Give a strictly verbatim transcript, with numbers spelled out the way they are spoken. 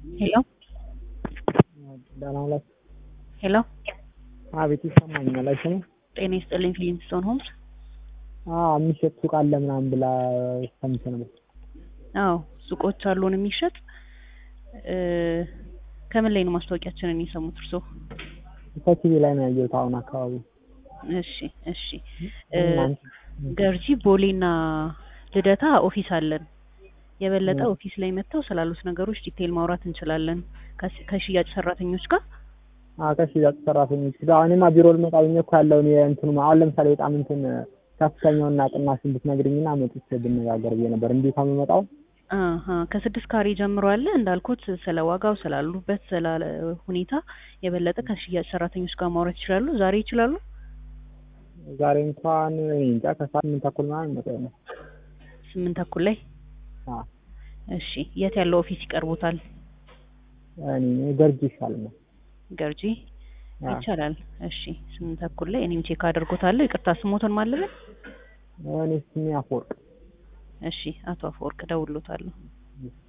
Hello? ደህና ዋላችሁ? ሄሎ አቤት ይሰማኛል። አይሰማም? ጤና ይስጥልኝ ፊሊንግስቶን ሆምስ። አዎ የሚሸጥ ሱቅ አለ ምናምን ብላ ሰምቼ ነበር። አዎ ሱቆች አሉን የሚሸጥ እ ከምን ላይ ነው ማስታወቂያችንን የሰሙት እርሶ? ከቲቪ ላይ ነው ያየሁት አሁን አካባቢ። እሺ እሺ እ ገርጂ ቦሌና ልደታ ኦፊስ አለን። የበለጠ ኦፊስ ላይ መጥተው ስላሉት ነገሮች ዲቴል ማውራት እንችላለን ከሽያጭ ሰራተኞች ጋር። አዎ ከሽያጭ ሰራተኞች ጋር እኔማ ቢሮ ልመጣ ብዬ እኮ ያለውን የእንትኑ አሁን ለምሳሌ በጣም እንትን ከፍተኛውና ቅናሽ እንድትነግሪኝና መጥቼ ብነጋገር ብዬ ነበር። እንዴ ከምመጣው አሃ ከስድስት ካሬ ጀምሮ አለ እንዳልኩት ስለ ዋጋው ስላሉበት ስለ ሁኔታ የበለጠ ከሽያጭ ሰራተኞች ጋር ማውራት ይችላሉ። ዛሬ ይችላሉ? ዛሬ እንኳን እንጃ ከስምንት ተኩል ምናምን መጣሁ ነው። ስምንት ተኩል ላይ? አዎ እሺ የት ያለው ኦፊስ ይቀርቦታል? እኔ ገርጂ ይሻላል። ገርጂ ይቻላል። እሺ ስምንት ተኩል ላይ እኔም ቼክ አድርጎታለሁ። ይቅርታ ስሞትን ማለት ነው? እኔ ስሜ አፈወርቅ። እሺ አቶ አፈወርቅ ደውሎታል።